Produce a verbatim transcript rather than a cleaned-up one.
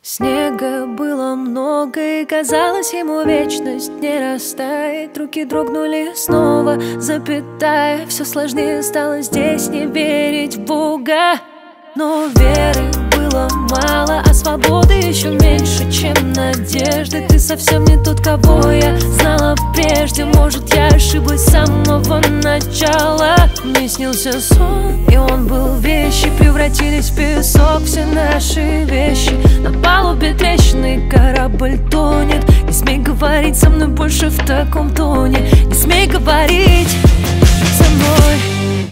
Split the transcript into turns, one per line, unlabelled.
Снега было много, и казалось ему вечность не растает. Руки дрогнули снова, запятая. Все сложнее стало здесь не верить в Бога. Но веры было мало, а свободы еще меньше, чем надежды. Ты совсем не тот, кого я знала прежде. Может, я ошиблась с самого начала. Мне снился сон, и он был вещи. Превратились в песок все наши вещи. На палубе трещины, корабль тонет. Не смей говорить со мной больше в таком тоне. Не смей говорить со мной.